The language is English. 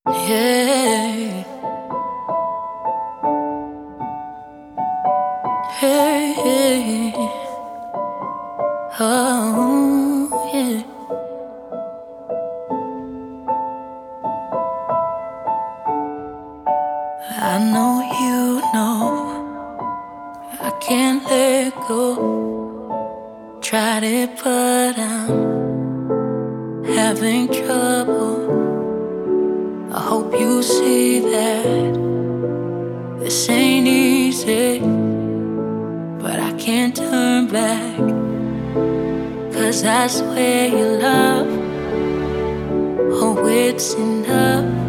Yeah, hey, hey, oh, yeah. I know you know I can't let go. Tried it, but I'm having trouble. I hope you see that this ain't easy, but I can't turn back. 'Cause I swear your love, oh, it's enough.